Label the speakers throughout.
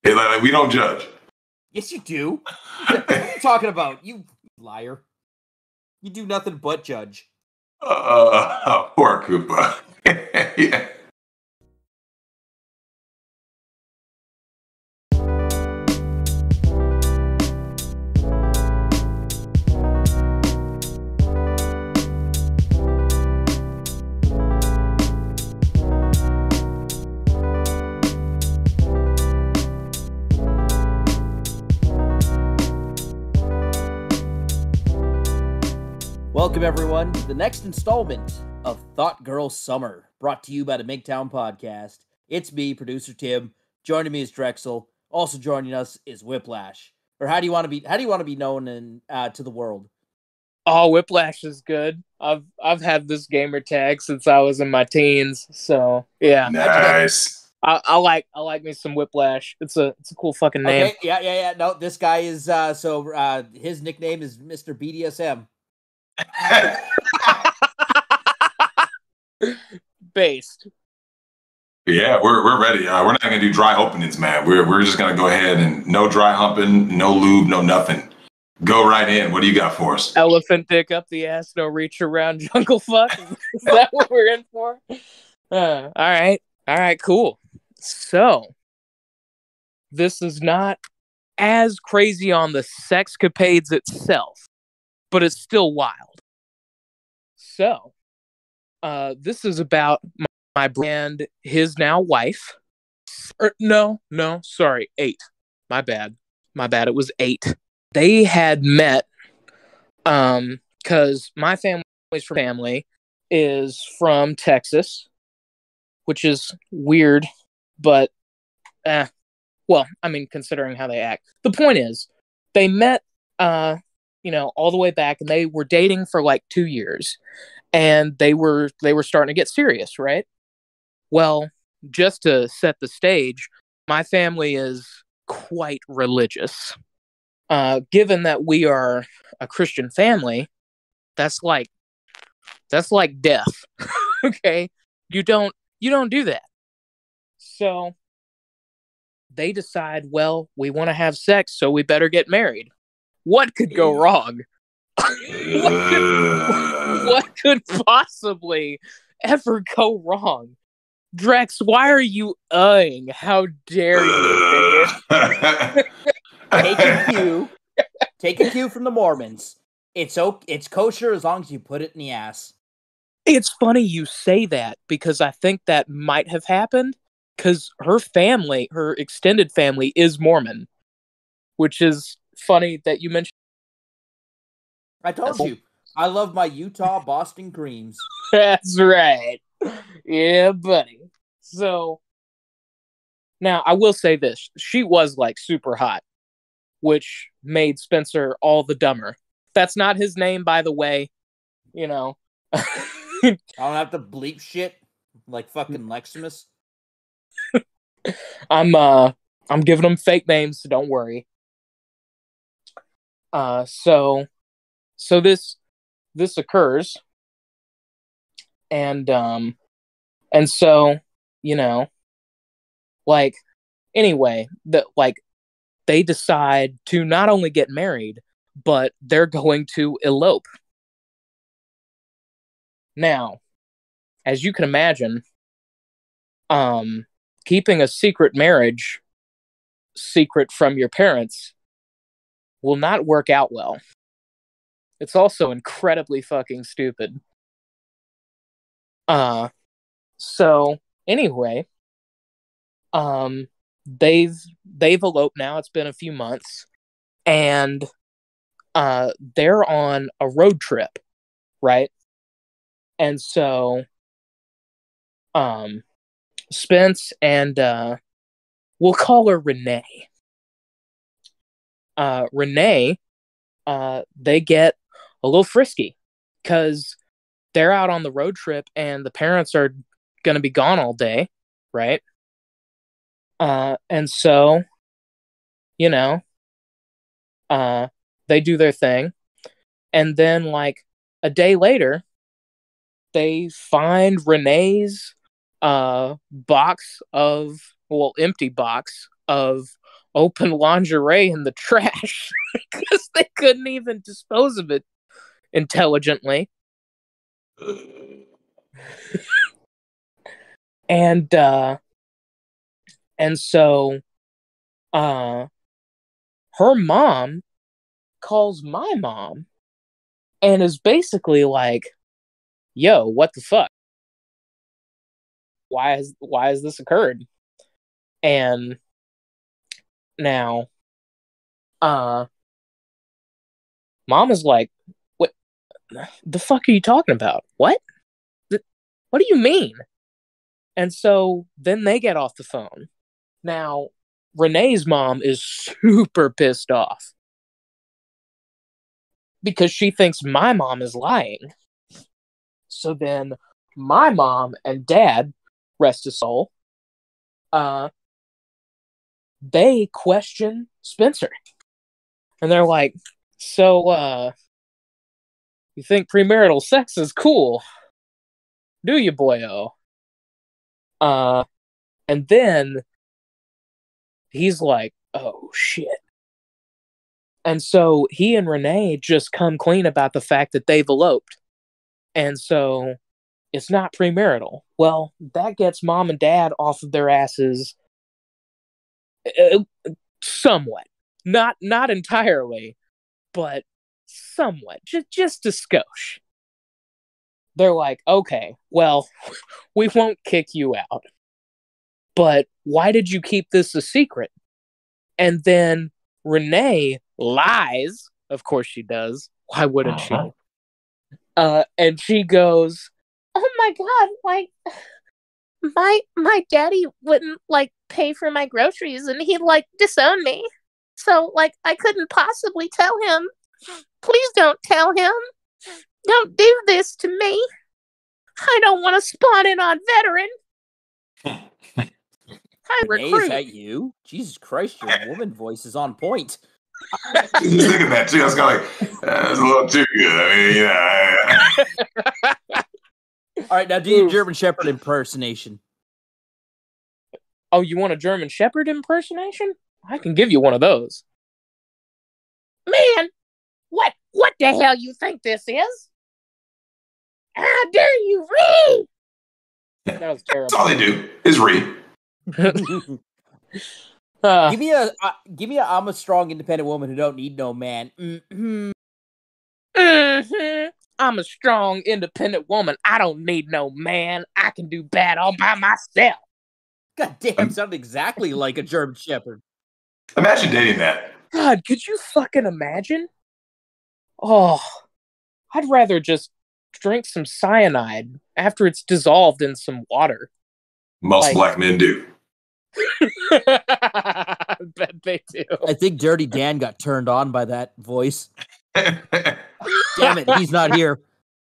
Speaker 1: Like, we don't judge.
Speaker 2: Yes, you do. What are you talking about? You liar. You do nothing but judge.
Speaker 1: Poor Koopa. Yeah.
Speaker 2: Welcome, everyone, to the next installment of Thought Girl Summer, brought to you by the MGTOWN Podcast. It's me, producer Tim. Joining me is Drexel. Also joining us is Whiplash. Or how do you want to be known to the world?
Speaker 3: Oh, Whiplash is good. I've had this gamer tag since I was in my teens, so yeah.
Speaker 1: Nice.
Speaker 3: I like me some Whiplash. It's a cool fucking name.
Speaker 2: Okay, yeah. No, this guy is his nickname is Mr. BDSM.
Speaker 3: Based.
Speaker 1: Yeah, we're ready. We're not gonna do dry openings, man. We're just gonna go ahead and no dry humping, no lube, no nothing. Go right in. What do you got for us?
Speaker 3: Elephant dick up the ass, no reach around, jungle fuck. Is that what we're in for? All right, cool. So this is not as crazy on the sexcapades itself, but it's still wild. So, this is about my brand, his now wife. Sorry, 8. My bad. It was 8. They had met, because my family is from Texas, which is weird, but, well, I mean, considering how they act. The point is, they met, all the way back, and they were dating for like 2 years, and they were starting to get serious, right? Well, just to set the stage, my family is quite religious. Given that we are a Christian family, that's like death. Okay? You don't do that. So they decide, well, we want to have sex, so we better get married. What could go wrong? what could possibly ever go wrong? Drex, why are you How dare you?
Speaker 2: Take a cue from the Mormons. It's kosher as long as you put it in the ass.
Speaker 3: It's funny you say that, because I think that might have happened, because her extended family is Mormon, which is funny that you mentioned.
Speaker 2: I told you, I love my Utah Boston creams.
Speaker 3: That's right. Yeah, buddy. So, now I will say this. She was like super hot, which made Spencer all the dumber. That's not his name, by the way. I
Speaker 2: don't have to bleep shit like fucking Leximus.
Speaker 3: I'm giving them fake names, so don't worry. So this occurs, and so anyway, they decide to not only get married, but they're going to elope. Now, as you can imagine, keeping a secret marriage secret from your parents will not work out well. It's also incredibly fucking stupid. So anyway, they've eloped now. It's been a few months, and they're on a road trip, right? And so Spence and we'll call her Renee. Renee, they get a little frisky because they're out on the road trip and the parents are going to be gone all day, right? And so, they do their thing. And then, like, a day later, they find Renee's empty box of open lingerie in the trash because they couldn't even dispose of it intelligently. And so her mom calls my mom and is basically like, yo, what the fuck? Why has this occurred? And now mom is like, what the fuck are you talking about? What do you mean? And so then they get off the phone. Now Renee's mom is super pissed off because she thinks my mom is lying. So then my mom and dad, rest his soul, they question Spencer. And they're like, so, you think premarital sex is cool? Do you, boyo? And then he's like, oh, shit. And so he and Renee just come clean about the fact that they've eloped. And so it's not premarital. Well, that gets mom and dad off of their asses somewhat. Not entirely, but somewhat. Just a skosh. They're like, okay, well, we won't kick you out. But why did you keep this a secret? And then Renee lies. Of course she does. Why wouldn't she? And she goes, oh my God, like, my daddy wouldn't, like, pay for my groceries and he'd, like, disown me. So, like, I couldn't possibly tell him. Please don't tell him. Don't do this to me. I don't want to spawn in on veteran. Hi,
Speaker 2: Renee, is that you? Jesus Christ, your woman voice is on point.
Speaker 1: Just look at that too. I was kind of like, that's a little too good. I mean, yeah.
Speaker 2: All right, now do your German Shepherd impersonation.
Speaker 3: Oh, you want a German Shepherd impersonation? I can give you one of those. Man, what the hell you think this is? How dare you read? That was terrible.
Speaker 1: That's all they do is read.
Speaker 2: Give me a I'm a strong, independent woman who don't need no man.
Speaker 3: I'm a strong, independent woman. I don't need no man. I can do bad all by myself.
Speaker 2: God damn, sounded exactly like a German Shepherd.
Speaker 1: Imagine dating that.
Speaker 3: God, could you fucking imagine? Oh, I'd rather just drink some cyanide after it's dissolved in some water.
Speaker 1: Most black men do.
Speaker 3: I bet they do.
Speaker 2: I think Dirty Dan got turned on by that voice. Damn it, he's not here.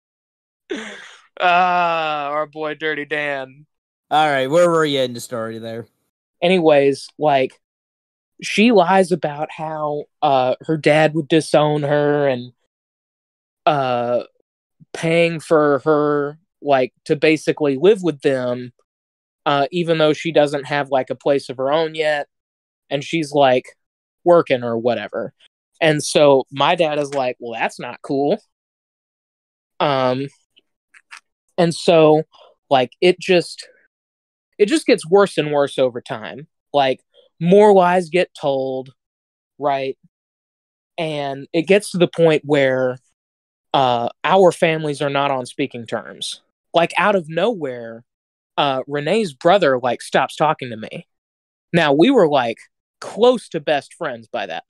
Speaker 3: Our boy Dirty Dan.
Speaker 2: All right, where were you in the story there?
Speaker 3: Anyways, like, she lies about how her dad would disown her and paying for her, like, to basically live with them, even though she doesn't have, like, a place of her own yet, and she's, like, working or whatever. And so my dad is like, well, that's not cool. And so, like, it just gets worse and worse over time. Like, more lies get told, right? And it gets to the point where our families are not on speaking terms. Like, out of nowhere, Renee's brother, like, stops talking to me. Now, we were, like, close to best friends by that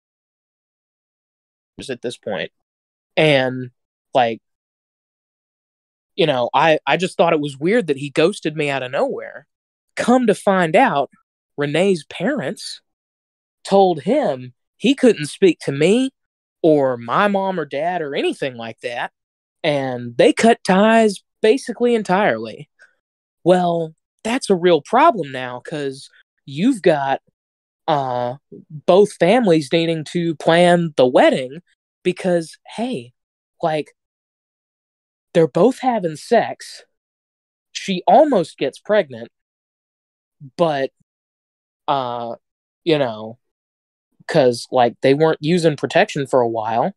Speaker 3: at this point. And, like, you know, I just thought it was weird that he ghosted me out of nowhere. Come to find out, Renee's parents told him he couldn't speak to me or my mom or dad or anything like that. And they cut ties basically entirely. Well, that's a real problem now because you've got both families needing to plan the wedding because, hey, like, they're both having sex. She almost gets pregnant, but you know, because like they weren't using protection for a while.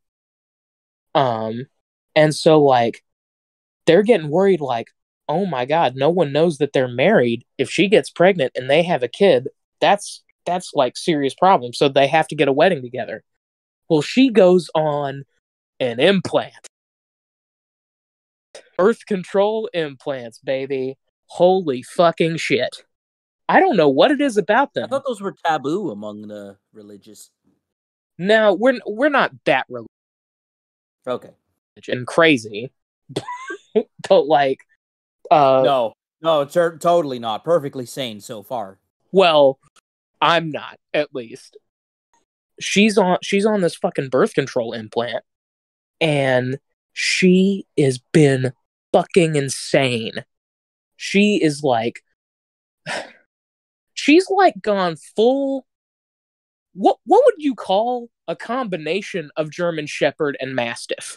Speaker 3: And so like they're getting worried, like, oh my God, no one knows that they're married. If she gets pregnant and they have a kid, that's like serious problem. So they have to get a wedding together. Well, she goes on an implant. Birth control implants, baby. Holy fucking shit. I don't know what it is about
Speaker 2: I
Speaker 3: them.
Speaker 2: thought those were taboo among the religious.
Speaker 3: No, we're not that religious
Speaker 2: Okay.
Speaker 3: and crazy. But like
Speaker 2: No, totally not. Perfectly sane so far.
Speaker 3: well, I'm not, at least. She's on this fucking birth control implant, and she has been fucking insane. She is like, she's like gone full. What would you call a combination of German Shepherd and Mastiff?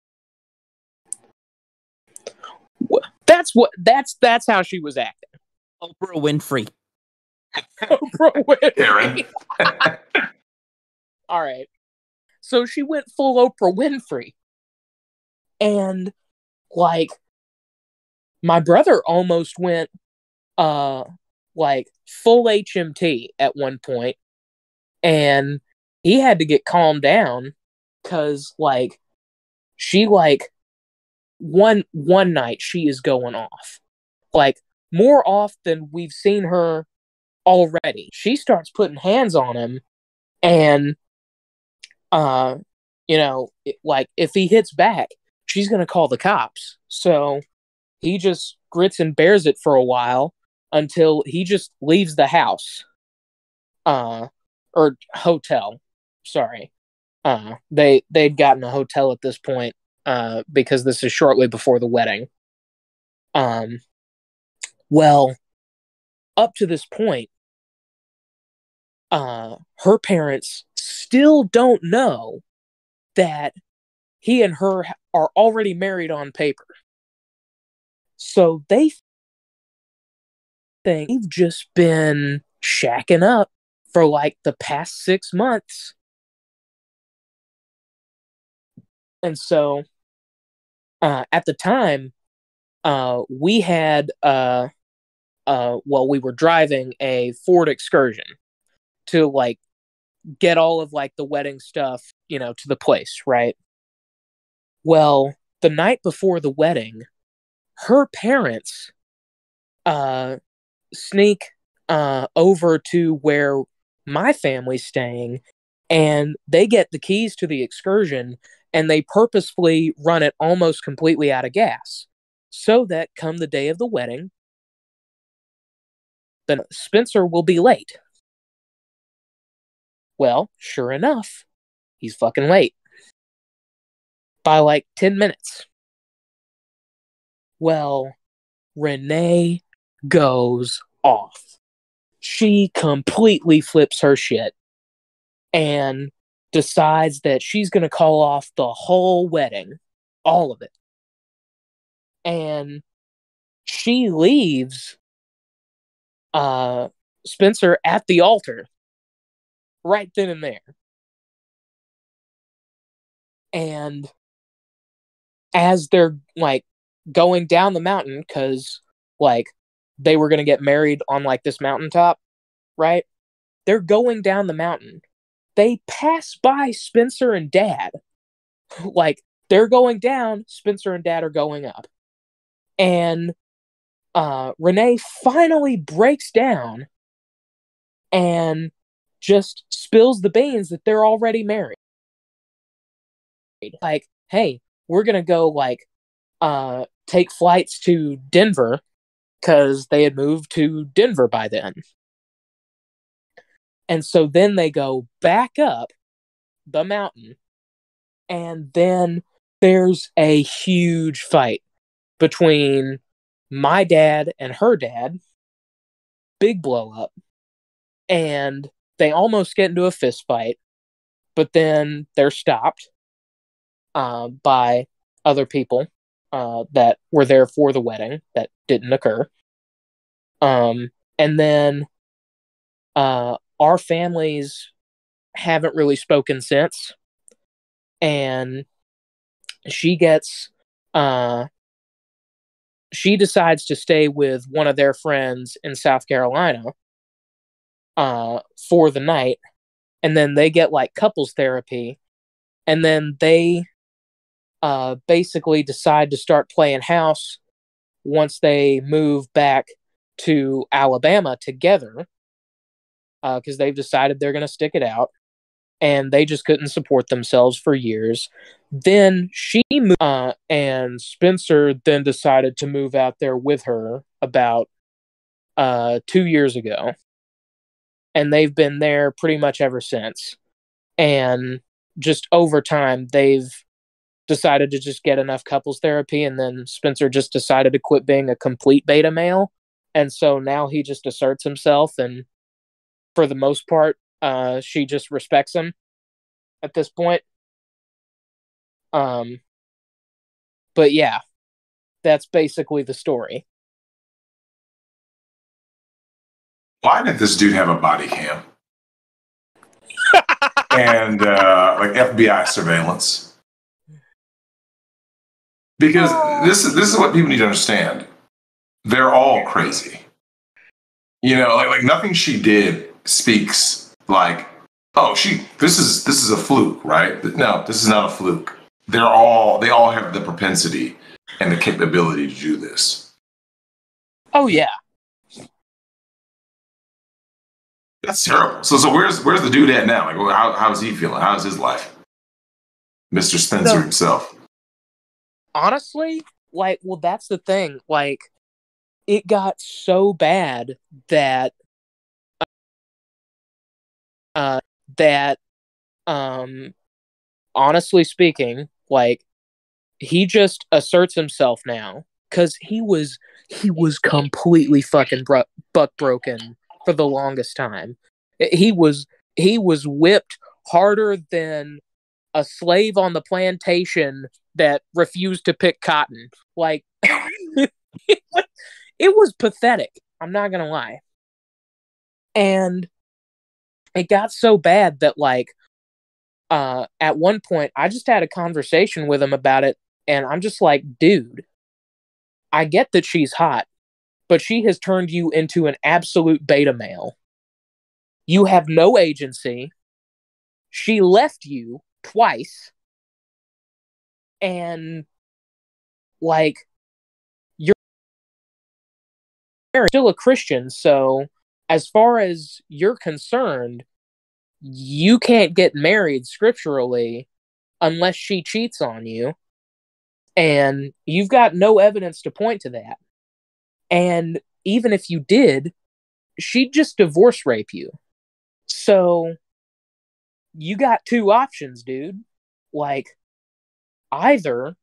Speaker 3: That's how she was acting.
Speaker 2: Oprah Winfrey.
Speaker 3: Oprah Winfrey.
Speaker 1: Aaron.
Speaker 3: All right. So she went full Oprah Winfrey. And like my brother almost went like full HMT at one point, and he had to get calmed down cuz like she like one night she is going off. Like more off than we've seen her already. She starts putting hands on him, and like if he hits back, she's going to call the cops. So he just grits and bears it for a while until he just leaves the house. Or hotel. Sorry. They'd gotten a hotel at this point, because this is shortly before the wedding. Well, up to this point, her parents still don't know that he and her are already married on paper. So they think they've just been shacking up for like the past 6 months. And so at the time, we had we were driving a Ford Excursion to like get all of like the wedding stuff, to the place, right? Well, the night before the wedding, her parents sneak over to where my family's staying, and they get the keys to the Excursion, and they purposefully run it almost completely out of gas, so that come the day of the wedding, then Spencer will be late. Well, sure enough, he's fucking late. By like 10 minutes. Well, Renee goes off. She completely flips her shit and decides that she's going to call off the whole wedding. All of it. And she leaves Spencer at the altar right then and there. And as they're like going down the mountain, because like they were going to get married on like this mountaintop, right? They're going down the mountain. They pass by Spencer and Dad. Like they're going down, Spencer and Dad are going up. And Renee finally breaks down and just spills the beans that they're already married. Like, hey, we're going to go like take flights to Denver, because they had moved to Denver by then. And so then they go back up the mountain, and then there's a huge fight between my dad and her dad. Big blow up. And they almost get into a fist fight, but then they're stopped by other people that were there for the wedding that didn't occur. And then our families haven't really spoken since. And she gets, she decides to stay with one of their friends in South Carolina for the night. And then they get like couples therapy. And then they basically decide to start playing house once they move back to Alabama together, because they've decided they're going to stick it out, and they just couldn't support themselves for years. Then she moved, and Spencer then decided to move out there with her about 2 years ago, and they've been there pretty much ever since. And just over time, they've decided to just get enough couples therapy, and then Spencer just decided to quit being a complete beta male. And so now he just asserts himself, and for the most part, she just respects him at this point. But yeah, that's basically the story.
Speaker 1: Why did this dude have a body cam? And like FBI surveillance? Because this is what people need to understand. They're all crazy. You know, like nothing she did speaks like, oh, this is a fluke, right? No, this is not a fluke. They all have the propensity and the capability to do this.
Speaker 3: Oh yeah.
Speaker 1: That's terrible. So where's the dude at now? Like, how's he feeling? How's his life? Mr. Spencer himself.
Speaker 3: Honestly, like, well, that's the thing. Like, it got so bad that honestly speaking, like, he just asserts himself now, because he was completely fucking buck broken for the longest time. He was whipped harder than a slave on the plantation that refused to pick cotton. Like, it was pathetic. I'm not gonna lie. And it got so bad that, like, at one point, I just had a conversation with him about it, and I'm just like, dude, I get that she's hot, but she has turned you into an absolute beta male. You have no agency. She left you twice. And, like, you're still a Christian, so as far as you're concerned, you can't get married scripturally unless she cheats on you. And you've got no evidence to point to that. And even if you did, she'd just divorce rape you. So you got two options, dude. Like, either,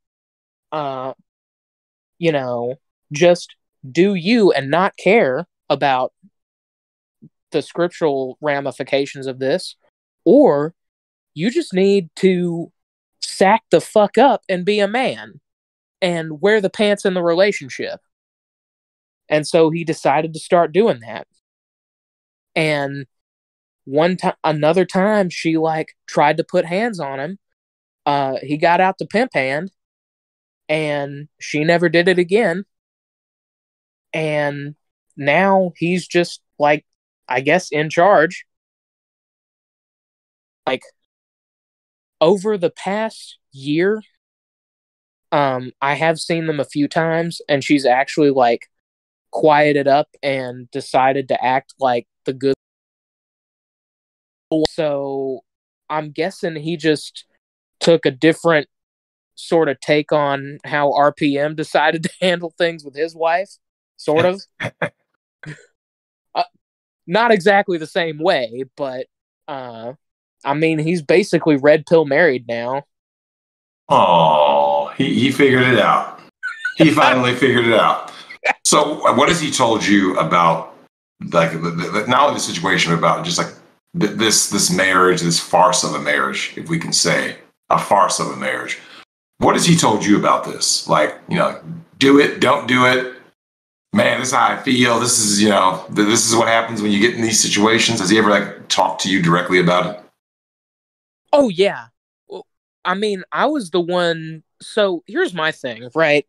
Speaker 3: just do you and not care about the scriptural ramifications of this, or you just need to sack the fuck up and be a man and wear the pants in the relationship. And so he decided to start doing that. And another time, she like tried to put hands on him. He got out the pimp hand, and she never did it again. And now he's just like, I guess, in charge. Like, over the past year, I have seen them a few times, and she's actually like quieted up and decided to act like the good. So I'm guessing he just took a different sort of take on how RPM decided to handle things with his wife, sort of. Not exactly the same way, but I mean, he's basically red pill married now.
Speaker 1: Oh, he figured it out. He finally figured it out. So what has he told you about, like, not only the situation, but about just like this marriage, this farce of a marriage, if we can say a farce of a marriage? What has he told you about this? Like, do it, don't do it. man, this is how I feel. This is, this is what happens when you get in these situations. Has he ever like talked to you directly about it?
Speaker 3: Oh yeah. Well, I mean, I was the one. So here's my thing, right?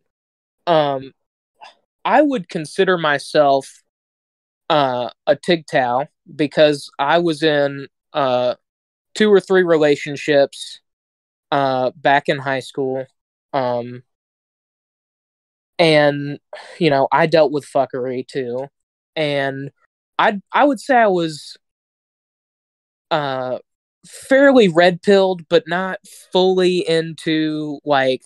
Speaker 3: I would consider myself a TGTOW because I was in 2 or 3 relationships back in high school. And I dealt with fuckery too. And I would say I was fairly red pilled, but not fully into like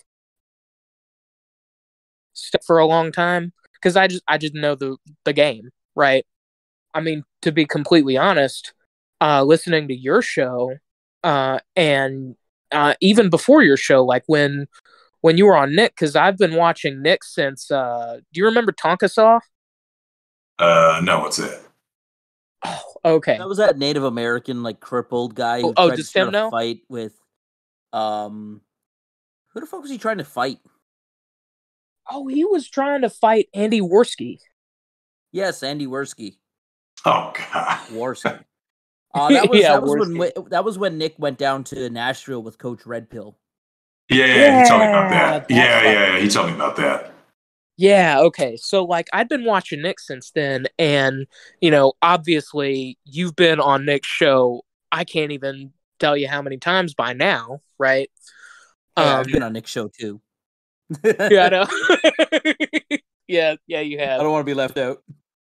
Speaker 3: stuff for a long time because I just know the game, right? I mean, to be completely honest, listening to your show, and even before your show, like when you were on Nick, because I've been watching Nick since. Do you remember Tonka Saw?
Speaker 1: No, what's it?
Speaker 3: Oh, okay.
Speaker 2: That was that Native American, like crippled guy who
Speaker 3: Oh,
Speaker 2: tried to
Speaker 3: does
Speaker 2: start
Speaker 3: Tim
Speaker 2: a
Speaker 3: know?
Speaker 2: fight with, who the fuck was he trying to fight?
Speaker 3: Oh, he was trying to fight Andy Worski.
Speaker 2: Yes, Andy Worski.
Speaker 1: Oh God.
Speaker 2: Worski. That was
Speaker 3: Yeah,
Speaker 2: that was
Speaker 3: Worski.
Speaker 2: when that was when Nick went down to Nashville with Coach Red Pill.
Speaker 1: Yeah, he told me about that.
Speaker 3: that's
Speaker 1: Yeah, he told me about that.
Speaker 3: Yeah, okay. So like I'd been watching Nick since then, and obviously you've been on Nick's show. I can't even tell you how many times by now, right?
Speaker 2: Yeah, I've been on Nick's show too.
Speaker 3: Yeah, I know. yeah, you
Speaker 2: I
Speaker 3: have.
Speaker 2: don't want to be left out.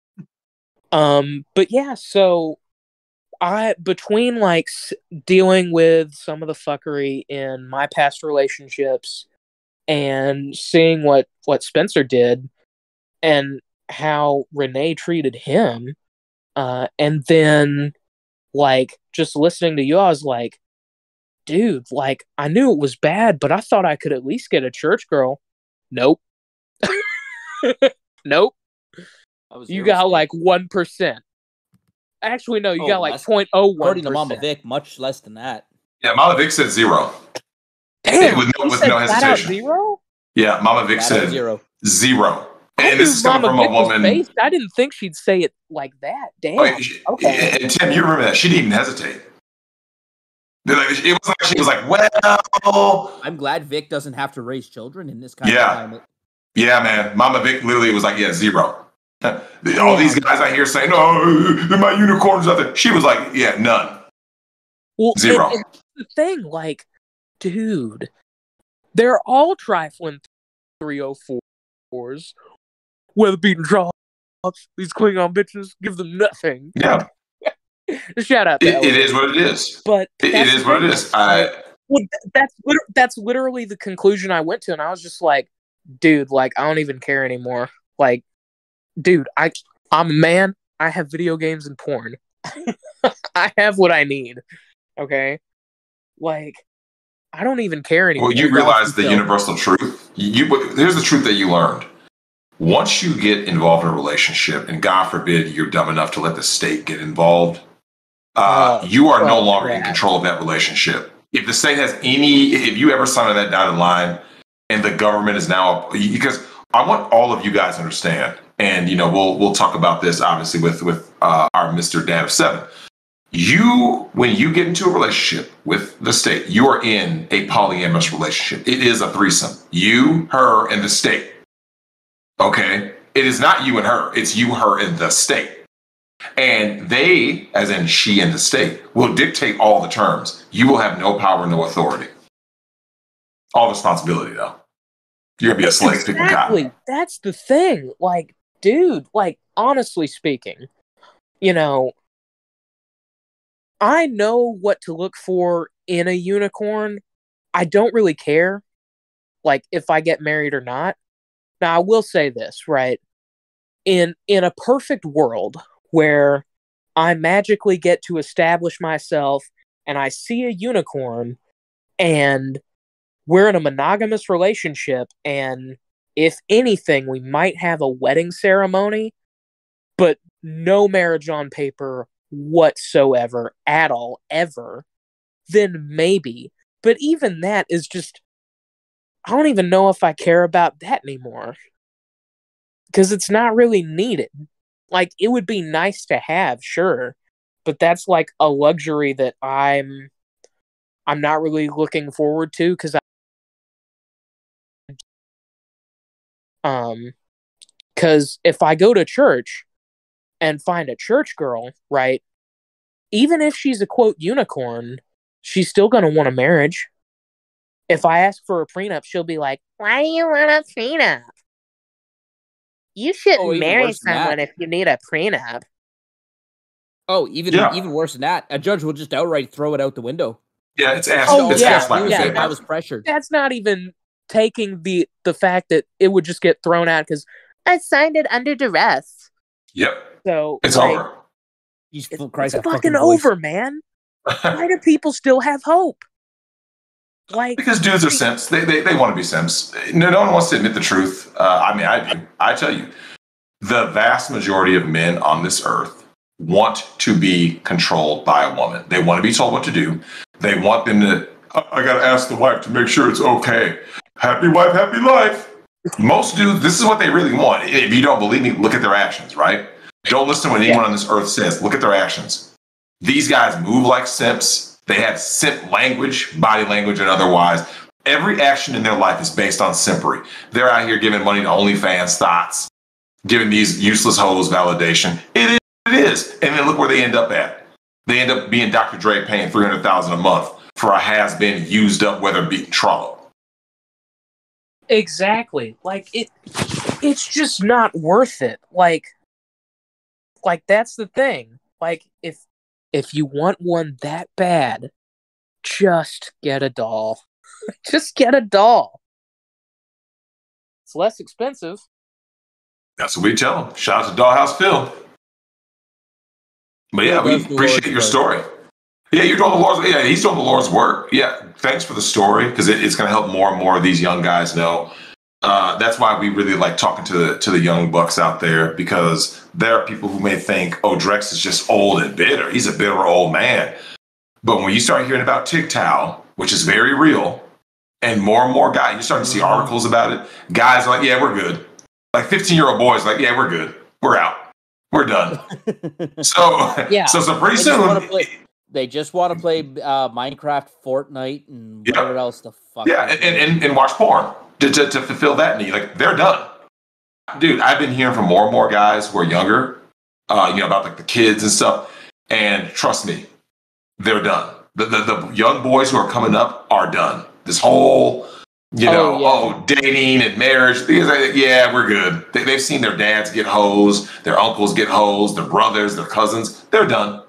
Speaker 3: But yeah, so between like dealing with some of the fuckery in my past relationships and seeing what Spencer did and how Renee treated him, and then like just listening to you, I was like, dude, like I knew it was bad, but I thought I could at least get a church girl. Nope. Nope. You got like 1%. Actually, no, you got like 0.01%.
Speaker 2: According to Mama Vic, much less than that.
Speaker 1: Yeah, Mama Vic said 0.
Speaker 3: Damn,
Speaker 1: with no hesitation.
Speaker 3: 0?
Speaker 1: Yeah, Mama Vic said 0. And this is coming from a woman.
Speaker 3: I didn't think she'd say it like that. Damn. Okay.
Speaker 1: And Tim, you remember that she didn't even hesitate. It was like she was like, "Well."
Speaker 2: I'm glad Vic doesn't have to raise children in this kind of climate.
Speaker 1: Yeah, man. Mama Vic literally was like, "Yeah, 0." All these guys out here saying, "Oh, my unicorns out there." She was like, "Yeah, none."
Speaker 3: Well,
Speaker 1: 0.
Speaker 3: And the thing, like, dude, they're all trifling 304s. Weather beating drops. These Klingon bitches, give them nothing.
Speaker 1: Yeah.
Speaker 3: Shout out.
Speaker 1: It is what it is.
Speaker 3: But
Speaker 1: it is what it is.
Speaker 3: Well, that's literally the conclusion I went to, and I was just like, dude, like I don't even care anymore. Like, dude, I'm a man. I have video games and porn. I have what I need. Okay, like I don't even care anymore.
Speaker 1: Well, you realize the universal truth. Here's the truth that you learned. Once you get involved in a relationship, and God forbid you're dumb enough to let the state get involved, you are no longer in control of that relationship. If the state has if you ever sign that dotted line, and the government is now, because I want all of you guys to understand, and we'll talk about this obviously with our Mr. Dad of 7. When you get into a relationship with the state, you are in a polyamorous relationship. It is a threesome. You, her, and the state. Okay? It is not you and her. It's you, her, and the state. And they, as in she and the state, will dictate all the terms. You will have no power, no authority. All responsibility, though. You're going to be a slave.
Speaker 3: Exactly. That's the thing. Like, dude, like, honestly speaking, I know what to look for in a unicorn. I don't really care, like, if I get married or not. Now, I will say this, right? In a perfect world where I magically get to establish myself and I see a unicorn and we're in a monogamous relationship, and if anything, we might have a wedding ceremony, but no marriage on paper whatsoever at all, ever, then maybe. But even that is just, I don't even know if I care about that anymore. because it's not really needed. Like, it would be nice to have, sure, but that's like a luxury that I'm not really looking forward to, because if I go to church and find a church girl, right, even if she's a quote unicorn, she's still gonna want a marriage. If I ask for a prenup, she'll be like, "Why do you want a prenup? You shouldn't marry someone if you need a prenup."
Speaker 2: Oh, even worse than that, a judge will just outright throw it out the window.
Speaker 1: Yeah, it's ass.
Speaker 2: I was pressured.
Speaker 3: That's not even taking the fact that it would just get thrown out because I signed it under duress.
Speaker 1: Yep.
Speaker 3: So
Speaker 1: it's over.
Speaker 3: It's fucking over, man. Why do people still have hope? Like,
Speaker 1: because dudes are simps. They want to be simps. No one wants to admit the truth. I mean, I do. I tell you, the vast majority of men on this earth want to be controlled by a woman. They want to be told what to do. They want them to, I got to ask the wife to make sure it's okay. Happy wife, happy life. Most dudes, this is what they really want. If you don't believe me, look at their actions, right? Don't listen to what anyone on this earth says. Look at their actions. These guys move like simps. They have simp language, body language, and otherwise. Every action in their life is based on simpery. They're out here giving money to OnlyFans thoughts, giving these useless hoes validation. It is. And then look where they end up at. They end up being Dr. Dre paying $300,000 a month for a has-been used up weather beaten trollop.
Speaker 3: Exactly. Like, it's just not worth it. Like that's the thing. Like, if you want one that bad, just get a doll. Just get a doll. It's less expensive.
Speaker 1: That's what we tell them. Shout out to Dollhouse Phil. But yeah, we appreciate your story. Yeah, you're doing the Lord's. Yeah, he's doing the Lord's work. Yeah, thanks for the story, because it's going to help more and more of these young guys know. That's why we really like talking to the young bucks out there, because there are people who may think, oh, Drex is just old and bitter. He's a bitter old man. But when you start hearing about TikTok, which is very real, and more guys, you're starting to see articles about it. Guys are like, yeah, we're good. Like 15-year-old boys, like, yeah, we're good. We're out. We're done. So pretty soon.
Speaker 2: They just want to play Minecraft, Fortnite, and whatever else the fuck.
Speaker 1: Yeah, and watch porn to fulfill that need. Like, they're done. Dude, I've been hearing from more and more guys who are younger, about like the kids and stuff. And trust me, they're done. The young boys who are coming up are done. This whole, dating and marriage. Yeah, we're good. They've seen their dads get hoes, their uncles get hoes, their brothers, their cousins. They're done.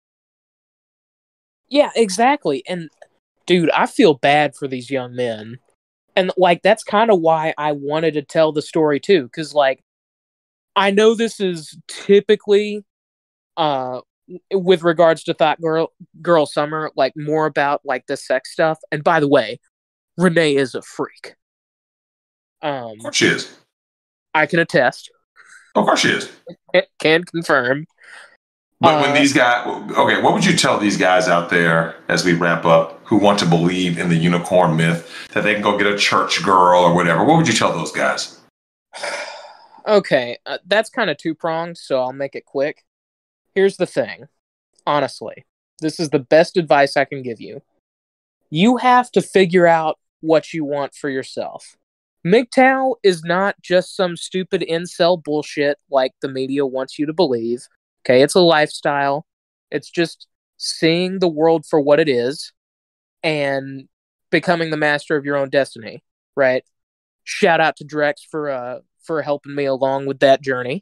Speaker 3: Yeah, exactly. And dude, I feel bad for these young men. And like, that's kind of why I wanted to tell the story too. Because like, I know this is typically, with regards to Thought Girl Summer, like more about like the sex stuff. And by the way, Renee is a freak.
Speaker 1: Of course she is.
Speaker 3: I can attest.
Speaker 1: Of course she is.
Speaker 3: Can confirm.
Speaker 1: But when these guys, okay, what would you tell these guys out there as we wrap up who want to believe in the unicorn myth that they can go get a church girl or whatever? What would you tell those guys?
Speaker 3: Okay, that's kind of two-pronged, so I'll make it quick. Here's the thing. Honestly, this is the best advice I can give you. You have to figure out what you want for yourself. MGTOW is not just some stupid incel bullshit like the media wants you to believe. Okay, it's a lifestyle. It's just seeing the world for what it is and becoming the master of your own destiny, right? Shout out to Drex for helping me along with that journey.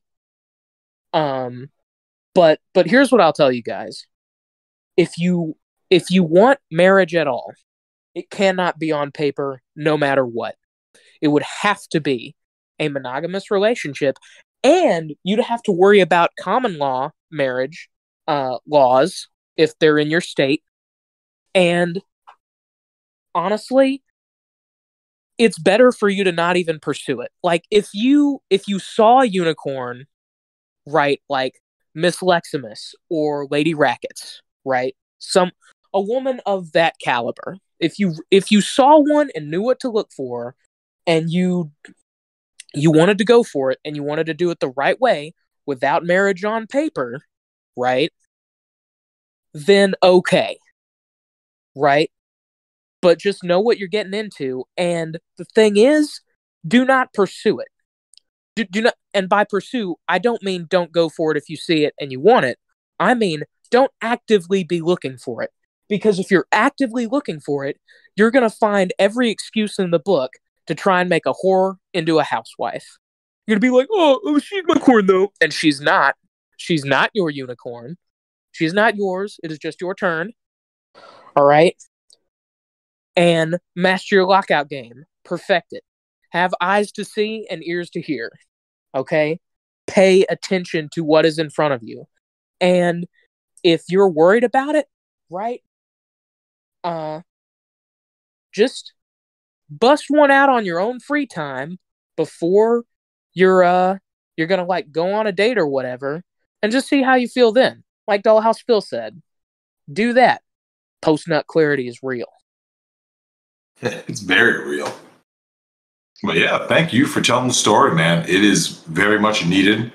Speaker 3: But here's what I'll tell you guys. If you want marriage at all, it cannot be on paper no matter what. It would have to be a monogamous relationship, and you'd have to worry about common law marriage laws if they're in your state. And honestly, it's better for you to not even pursue it. Like, if you saw a unicorn, right, like Miss Leximus or Lady Rackets, right? A woman of that caliber. If you saw one and knew what to look for, and you you wanted to go for it and you wanted to do it the right way without marriage on paper, right? Then okay, right? But just know what you're getting into. And the thing is, do not pursue it. Do not, and by pursue, I don't mean don't go for it if you see it and you want it. I mean, don't actively be looking for it. Because if you're actively looking for it, you're going to find every excuse in the book to try and make a whore into a housewife. You're going to be like, oh, she's my unicorn, though. And she's not. She's not your unicorn. She's not yours. It is just your turn. All right? And master your lockout game. Perfect it. Have eyes to see and ears to hear. Okay? Pay attention to what is in front of you. And if you're worried about it, right? Just bust one out on your own free time before you're gonna like go on a date or whatever, and just see how you feel then. Like Dollhouse Phil said, do that. Post-nut clarity is real.
Speaker 1: It's very real. But yeah, thank you for telling the story, man. It is very much needed.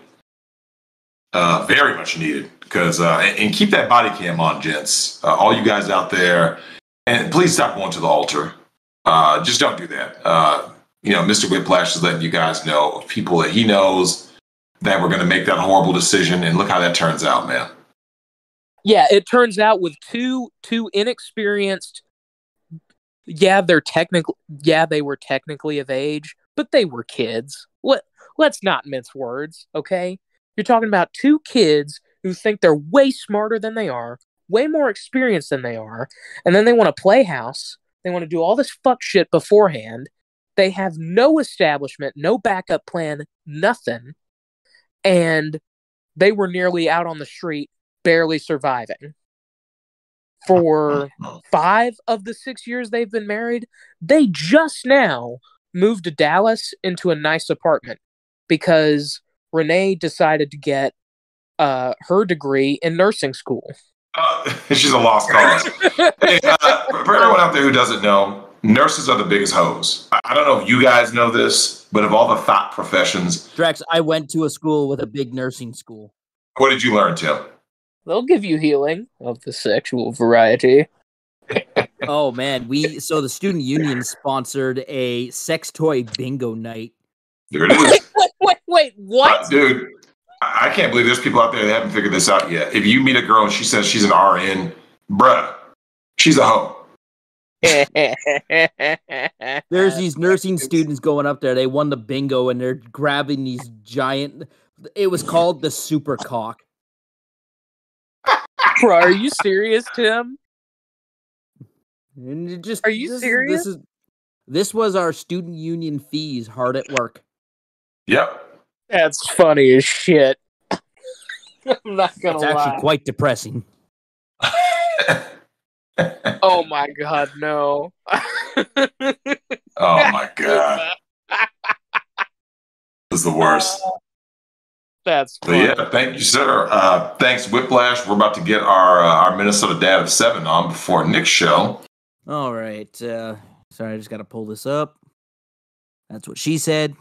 Speaker 1: Very much needed. Because and keep that body cam on, gents. All you guys out there, and please stop going to the altar. Just don't do that. Mr. Whiplash is letting you guys know of people that he knows that were going to make that horrible decision, and look how that turns out, man.
Speaker 3: Yeah, it turns out with two inexperienced. Yeah, they were technically of age, but they were kids. Let's not mince words, okay? You're talking about two kids who think they're way smarter than they are, way more experienced than they are, and then they want to play house. They want to do all this fuck shit beforehand. They have no establishment, no backup plan, nothing. And they were nearly out on the street, barely surviving. For 5 of the 6 years they've been married, they just now moved to Dallas into a nice apartment because Renee decided to get her degree in nursing school.
Speaker 1: She's a lost cause. Hey, for everyone out there who doesn't know, nurses are the biggest hoes. I don't know if you guys know this, but of all the thought professions...
Speaker 2: Drex, I went to a school with a big nursing school.
Speaker 1: What did you learn, Tim?
Speaker 3: They'll give you healing of the sexual variety.
Speaker 2: Oh, man. So the student union sponsored a sex toy bingo night.
Speaker 1: There it is.
Speaker 3: Wait, what?
Speaker 1: Dude, I can't believe there's people out there that haven't figured this out yet. If you meet a girl and she says she's an RN, bruh, she's a hoe.
Speaker 2: There's these nursing students going up there. They won the bingo, and they're grabbing these giant... It was called the super cock.
Speaker 3: Bro, are you serious, Tim?
Speaker 2: And
Speaker 3: are you serious?
Speaker 2: This was our student union fees hard at work.
Speaker 1: Yep.
Speaker 3: That's funny as shit. I'm not gonna lie. It's
Speaker 2: actually quite depressing.
Speaker 3: Oh my god, no.
Speaker 1: Oh my god. This is the worst.
Speaker 3: That's funny.
Speaker 1: But yeah, thank you, sir. Thanks, Whiplash. We're about to get our Minnesota Dad of 7 on before Nick's show.
Speaker 2: All right. Sorry, I just got to pull this up. That's what she said.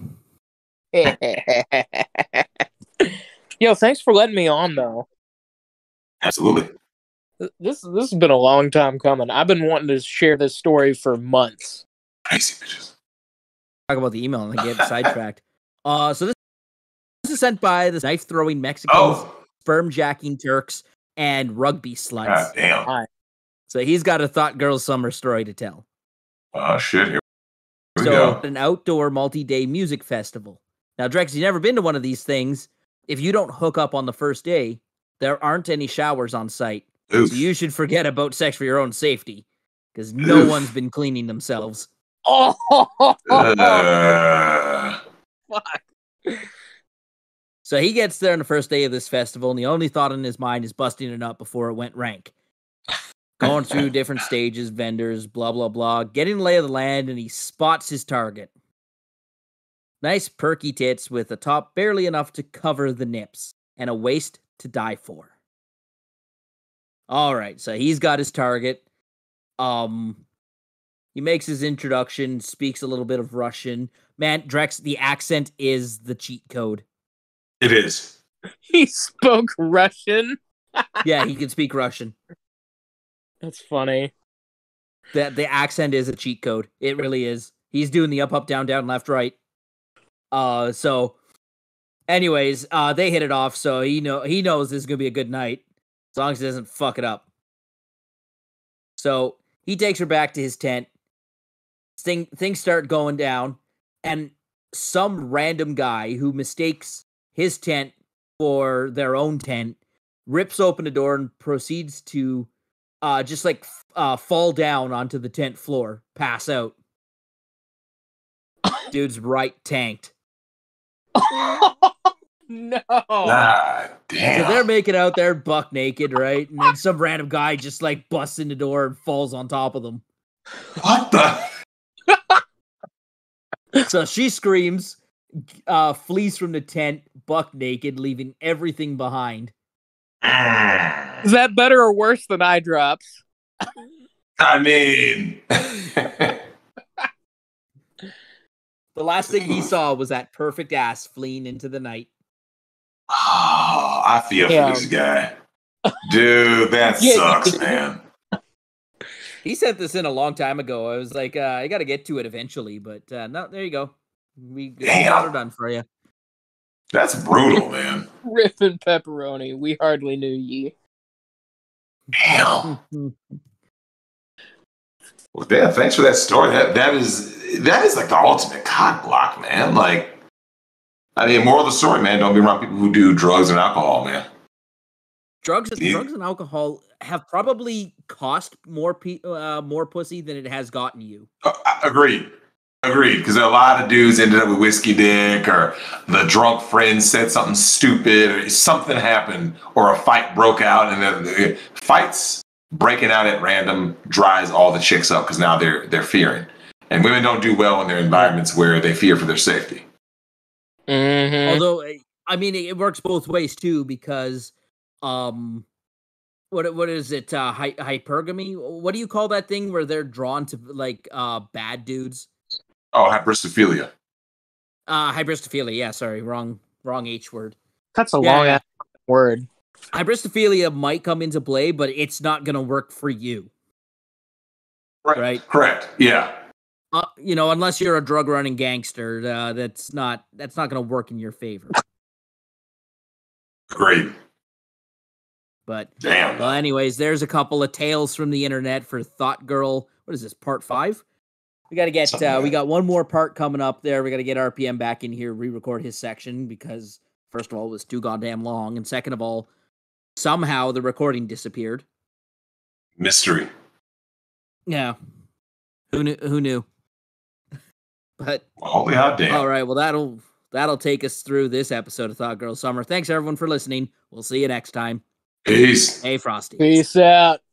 Speaker 3: Yo, thanks for letting me on, though.
Speaker 1: Absolutely.
Speaker 3: This has been a long time coming. I've been wanting to share this story for months.
Speaker 1: Crazy bitches.
Speaker 2: Talk about the email and then get sidetracked. So this is sent by the knife-throwing Mexicans, sperm-jacking Turks, and rugby sluts.
Speaker 1: God damn.
Speaker 2: So he's got a Thought Girl Summer story to tell.
Speaker 1: Oh, shit. Here we go.
Speaker 2: An outdoor multi-day music festival. Now, Drex, you've never been to one of these things. If you don't hook up on the first day, there aren't any showers on site.
Speaker 1: Oof.
Speaker 2: So you should forget about sex for your own safety, because no one's been cleaning themselves.
Speaker 3: Oh,
Speaker 2: fuck. So he gets there on the first day of this festival, and the only thought in his mind is busting it up before it went rank. Going through different stages, vendors, blah, blah, blah, getting the lay of the land, and he spots his target. Nice perky tits with a top barely enough to cover the nips, and a waist to die for. All right, so he's got his target. He makes his introduction, speaks a little bit of Russian, Man, Drex, the accent is the cheat code.
Speaker 1: It is.
Speaker 3: He spoke Russian.
Speaker 2: Yeah, he can speak Russian.
Speaker 3: That's funny.
Speaker 2: The accent is a cheat code. It really is. He's doing the up, down, down, left, right. So anyways, they hit it off, so he knows this is gonna be a good night. As long as he doesn't fuck it up. So he takes her back to his tent. Things start going down, and some random guy who mistakes his tent for their own tent rips open the door and proceeds to just like fall down onto the tent floor, pass out. Dude's right tanked.
Speaker 3: No.
Speaker 1: Ah, damn.
Speaker 2: So they're making out there buck naked, right? And then some random guy just like busts in the door and falls on top of them.
Speaker 1: What the?
Speaker 2: So she screams, flees from the tent, buck naked, leaving everything behind.
Speaker 3: Is that better or worse than eye drops?
Speaker 1: I mean,
Speaker 2: The last thing he saw was that perfect ass fleeing into the night.
Speaker 1: oh, I feel for this guy. Dude, that sucks, man.
Speaker 2: He sent this in a long time ago. I was like, I got to get to it eventually, but no, there you go. We got her done for you.
Speaker 1: That's brutal, man.
Speaker 3: Riff and pepperoni. We hardly knew ye.
Speaker 1: Damn. Well, damn, thanks for that story. That is like the ultimate cock block, man. Like, I mean, moral of the story, man, don't be around people who do drugs and alcohol, man.
Speaker 2: Drugs and alcohol have probably cost more pussy than it has gotten you.
Speaker 1: Agreed. Because a lot of dudes ended up with whiskey dick, or the drunk friend said something stupid, or something happened, or a fight broke out, and the fights breaking out at random dries all the chicks up because now they're fearing, and women don't do well in their environments where they fear for their safety.
Speaker 3: Mm-hmm.
Speaker 2: Although, I mean, it works both ways too, because what is it? Hypergamy? What do you call that thing where they're drawn to like bad dudes?
Speaker 1: Oh, hybristophilia.
Speaker 2: Hybristophilia. Yeah, sorry, wrong H word.
Speaker 3: That's a long ass word.
Speaker 2: Hybristophilia might come into play, but it's not gonna work for you. Right?
Speaker 1: Correct. Yeah.
Speaker 2: Unless you're a drug running gangster, that's not gonna work in your favor.
Speaker 1: Great.
Speaker 2: But
Speaker 1: damn.
Speaker 2: Well, anyways, there's a couple of tales from the internet for Thought Girl. What is this? Part 5? We got to get. We got one more part coming up there. We got to get RPM back in here, re-record his section because first of all, it was too goddamn long, and second of all, somehow the recording disappeared.
Speaker 1: Mystery.
Speaker 2: Yeah. Who knew? But
Speaker 1: holy hot damn.
Speaker 2: All right. Well, that'll take us through this episode of Thought Girl Summer. Thanks everyone for listening. We'll see you next time.
Speaker 1: Peace.
Speaker 2: Hey, Frosty.
Speaker 3: Peace out.